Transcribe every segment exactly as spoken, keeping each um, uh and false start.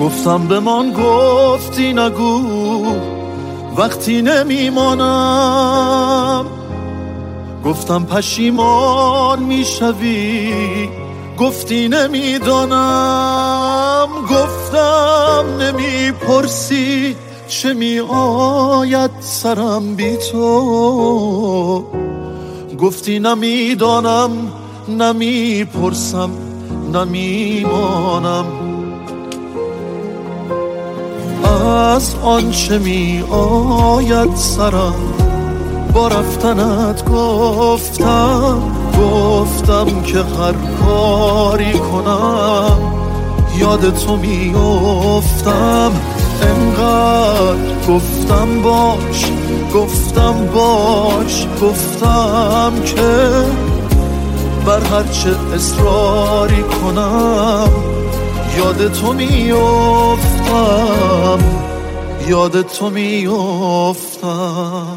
گفتم بمان گفتی نگو وقتی نمیمانم، گفتم پشیمان میشوی گفتی نمیدانم، گفتم نمیپرسی چه می آید سرم بی تو، گفتی نمیدانم نمیپرسم نمیمانم. از آنچه می آید سرم با رفتنت گفتم، گفتم که هر کاری کنم یاد تو می افتم. انقدر گفتم باش گفتم باش گفتم که بر هرچه اصراری کنم یاد تو می افتم، یاد تو می افتم.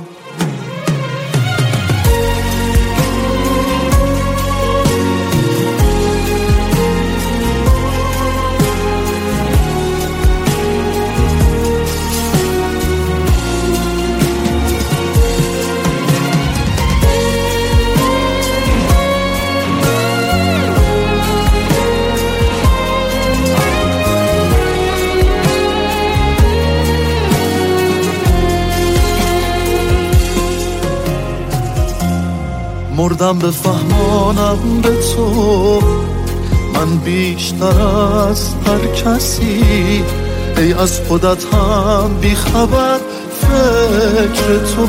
مردم بفهمانم به تو من بیشتر از هر کسی، ای از خودت هم بیخبر فکر تو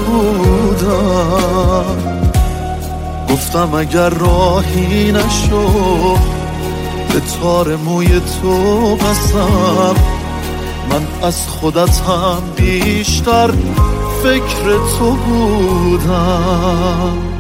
بودم. گفتم اگر راهی نشو به تار موی تو قسم، من از خودت هم بیشتر فکر تو بودم.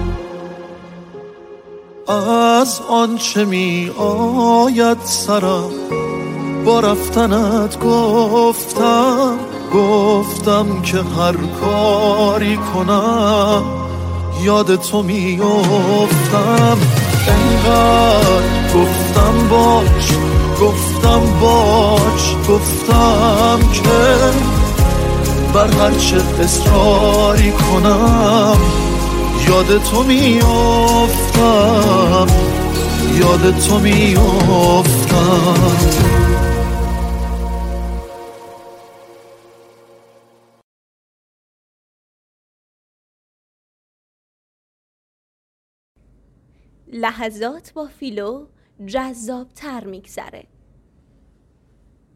از آنچه می آید سرم با رفتنت گفتم، گفتم که هر کاری کنم یاد تو می افتم. انقدر گفتم باش گفتم باش گفتم که بر هرچه اصراری کنم یاد تو می افتم، یاد تو می افتم. لحظات با فیلو جذاب تر میگذره.